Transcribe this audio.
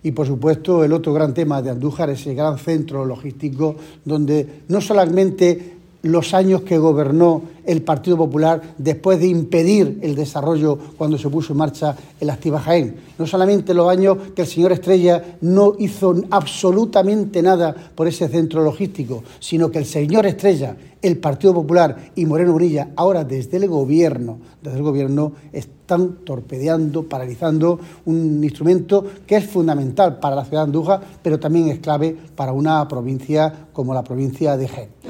Y, por supuesto, el otro gran tema de Andújar es el gran centro logístico donde no solamente los años que gobernó el Partido Popular después de impedir el desarrollo cuando se puso en marcha el Activa Jaén, no solamente los años que el señor Estrella no hizo absolutamente nada por ese centro logístico, sino que el señor Estrella, el Partido Popular y Moreno Bonilla, ahora desde el gobierno están torpedeando, paralizando un instrumento que es fundamental para la ciudad de Andújar, pero también es clave para una provincia como la provincia de Jaén.